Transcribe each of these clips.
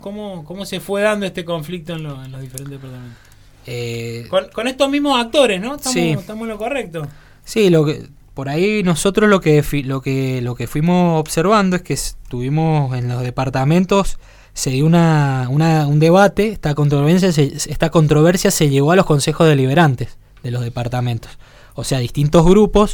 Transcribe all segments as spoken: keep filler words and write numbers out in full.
¿Cómo, cómo se fue dando este conflicto en, lo, en los diferentes departamentos? Eh, con, con estos mismos actores, ¿no? Estamos, sí. estamos en lo correcto. Sí, lo que por ahí nosotros lo que lo que lo que fuimos observando es que tuvimos en los departamentos se dio una, una un debate, esta controversia se, esta controversia se llevó a los consejos deliberantes de los departamentos. O sea, distintos grupos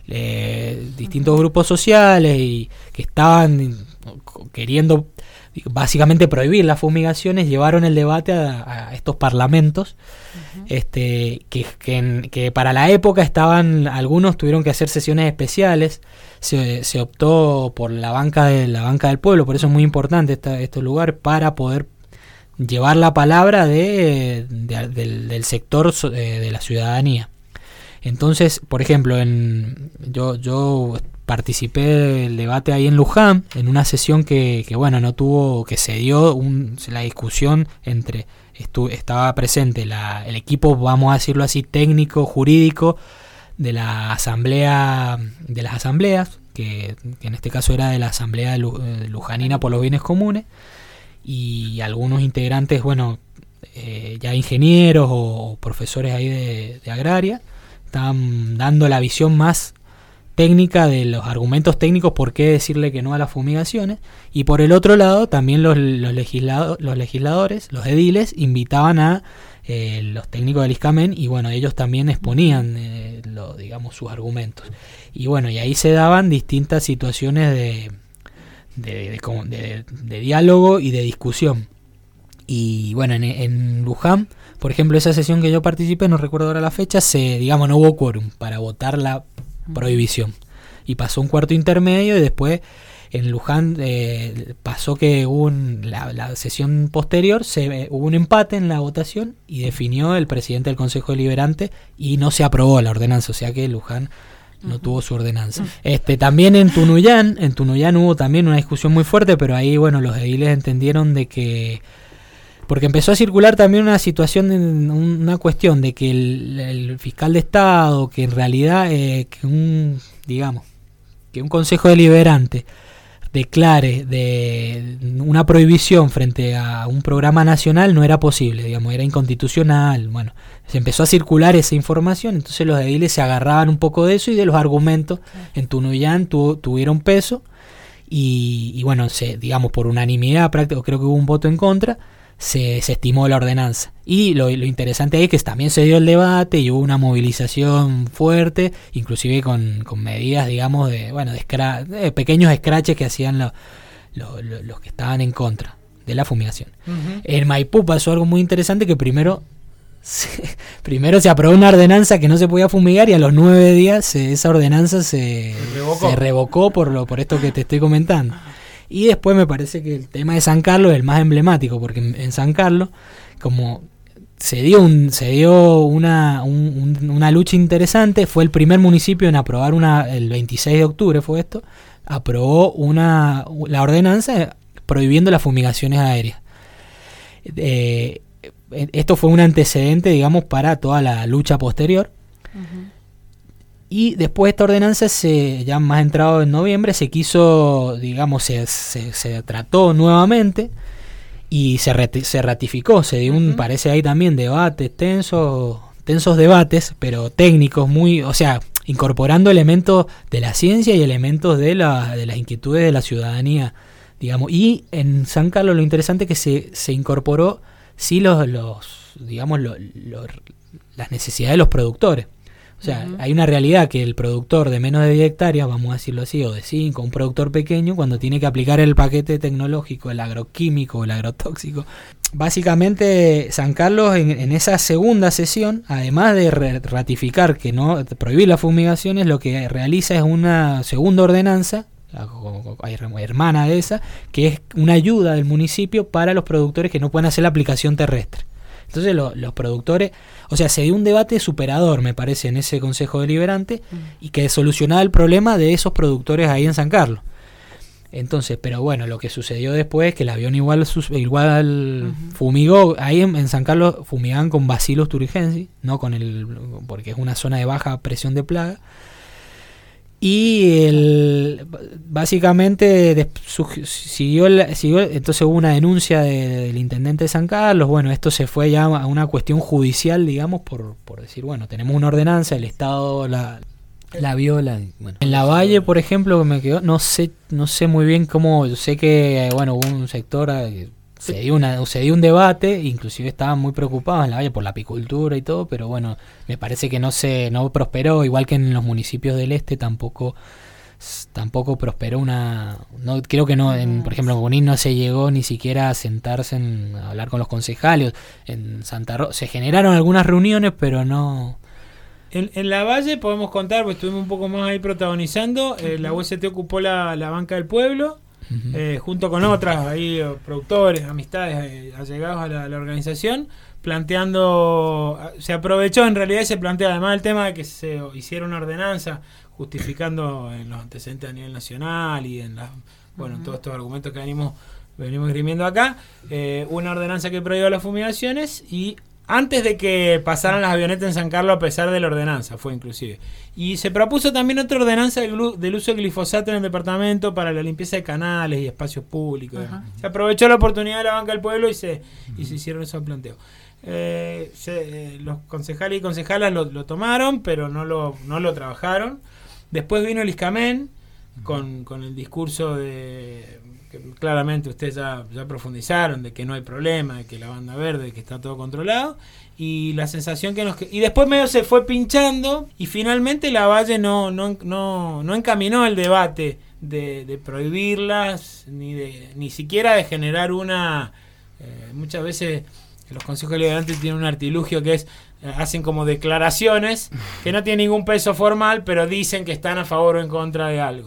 eh, distintos grupos sociales y que estaban queriendo básicamente prohibir las fumigaciones, llevaron el debate a, a estos parlamentos. Uh-huh. este que, que, que para la época estaban, algunos tuvieron que hacer sesiones especiales, se, se optó por la banca de la banca del pueblo, por eso es muy importante esta, este lugar, para poder llevar la palabra de, de, del, del sector de, de la ciudadanía. Entonces, por ejemplo, en yo yo participé del debate ahí en Luján, en una sesión que, que bueno, no tuvo, que se dio un, la discusión entre, estu, estaba presente la, el equipo, vamos a decirlo así, técnico, jurídico, de la asamblea, de las asambleas, que, que en este caso era de la Asamblea Lujanina por los Bienes Comunes, y algunos integrantes, bueno, eh, ya ingenieros o profesores ahí de, de agraria, estaban dando la visión más técnica de los argumentos técnicos por qué decirle que no a las fumigaciones, y por el otro lado también los, los, legislado, los legisladores, los ediles, invitaban a eh, los técnicos del ISCAMEN, y bueno, ellos también exponían eh, lo, digamos, sus argumentos, y bueno, y ahí se daban distintas situaciones de, de, de, de, de, de diálogo y de discusión. Y bueno, en, en Luján, por ejemplo, esa sesión que yo participé, no recuerdo ahora la fecha, se, digamos, no hubo quórum para votar la prohibición, y pasó un cuarto intermedio, y después en Luján eh, pasó que hubo un, la, la sesión posterior, se, eh, hubo un empate en la votación y definió el presidente del Consejo Deliberante y no se aprobó la ordenanza, o sea que Luján no uh-huh. tuvo su ordenanza. Uh-huh. Este también en Tunuyán, en Tunuyán hubo también una discusión muy fuerte, pero ahí bueno, los ediles entendieron de que, porque empezó a circular también una situación, una cuestión de que el, el fiscal de Estado, que en realidad eh, que un, digamos, que un consejo deliberante declare de una prohibición frente a un programa nacional no era posible, digamos, era inconstitucional. Bueno, se empezó a circular esa información, entonces los ediles se agarraban un poco de eso y de los argumentos. En Tunuyán tu, tuvieron peso y, y bueno, se, digamos, por unanimidad, práctico, creo que hubo un voto en contra. Se, se estimó la ordenanza. Y lo, lo interesante ahí es que también se dio el debate y hubo una movilización fuerte, inclusive con, con medidas, digamos, de bueno de, scra- de pequeños escraches que hacían lo, lo, lo, los que estaban en contra de la fumigación. Uh-huh. En Maipú pasó algo muy interesante, que primero se, primero se aprobó una ordenanza que no se podía fumigar, y a los nueve días se, esa ordenanza se, se, revocó. se revocó por, lo, por esto que te estoy comentando. Y después me parece que el tema de San Carlos es el más emblemático, porque en, en San Carlos, como se dio un se dio una, un, un, una lucha interesante, fue el primer municipio en aprobar una, el veintiséis de octubre fue esto, aprobó una la ordenanza prohibiendo las fumigaciones aéreas. Eh, esto fue un antecedente, digamos, para toda la lucha posterior. Uh-huh. Y después esta ordenanza, se ya más entrado en noviembre, se quiso, digamos, se, se, se trató nuevamente y se, reti- se ratificó. Se dio un, uh-huh. parece ahí también, debates, tensos, tensos debates, pero técnicos, muy, o sea, incorporando elementos de la ciencia y elementos de, la, de las inquietudes de la ciudadanía, digamos. Y en San Carlos lo interesante es que se, se incorporó, sí, los, los digamos, lo, lo, las necesidades de los productores. O sea, uh-huh. hay una realidad que el productor de menos de diez hectáreas, vamos a decirlo así, o de cinco, un productor pequeño, cuando tiene que aplicar el paquete tecnológico, el agroquímico, el agrotóxico. Básicamente, San Carlos en, en esa segunda sesión, además de re- ratificar que no de prohibir las fumigaciones, lo que realiza es una segunda ordenanza, hermana de esa, que es una ayuda del municipio para los productores que no pueden hacer la aplicación terrestre. Entonces lo, los productores, o sea, se dio un debate superador, me parece, en ese Consejo Deliberante, mm. y que solucionaba el problema de esos productores ahí en San Carlos. Entonces, pero bueno, lo que sucedió después es que el avión igual igual uh-huh. fumigó, ahí en, en San Carlos fumigaban con Bacillus thuringiensis, no con el, porque es una zona de baja presión de plaga, Y el, básicamente des, su, siguió, la, siguió, entonces hubo una denuncia de, del intendente de San Carlos. Bueno, esto se fue ya a una cuestión judicial, digamos, por, por decir, bueno, tenemos una ordenanza, el Estado la, la viola. Bueno. En La Valle, por ejemplo, que me quedó, no sé, no sé muy bien cómo, yo sé que, bueno, hubo un sector que se dio, una, se dio un debate, inclusive estaban muy preocupados en La Valle por la apicultura y todo, pero bueno, me parece que no se no prosperó, igual que en los municipios del este tampoco tampoco prosperó una no creo que no en, por ejemplo en Junín no se llegó ni siquiera a sentarse en, a hablar con los concejales. En Santa Rosa se generaron algunas reuniones, pero no. En, en La Valle podemos contar, pues estuvimos un poco más ahí protagonizando, eh, la U S T ocupó la, la banca del pueblo. Uh-huh. Eh, junto con otras ahí productores, amistades eh, allegados a la, a la organización, planteando, se aprovechó en realidad y se planteó además el tema de que se hiciera una ordenanza justificando en los antecedentes a nivel nacional y en las, bueno, uh-huh. todos estos argumentos que venimos venimos esgrimiendo acá, eh, una ordenanza que prohíba las fumigaciones y antes de que pasaran las avionetas en San Carlos, a pesar de la ordenanza, fue inclusive. Y se propuso también otra ordenanza del, del uso de glifosato en el departamento para la limpieza de canales y espacios públicos. Uh-huh. Se aprovechó la oportunidad de la banca del pueblo y se, uh-huh. y se hicieron esos planteos. Eh, se, eh, los concejales y concejalas lo, lo tomaron, pero no lo, no lo trabajaron. Después vino el ISCAMEN uh-huh. con, con el discurso de... que claramente ustedes ya, ya profundizaron de que no hay problema, de que la banda verde, que está todo controlado, y la sensación que nos y después medio se fue pinchando y finalmente La Valle no no no, no encaminó el debate de, de prohibirlas ni de ni siquiera de generar una eh, muchas veces los consejos deliberantes tienen un artilugio que es eh, hacen como declaraciones que no tienen ningún peso formal, pero dicen que están a favor o en contra de algo.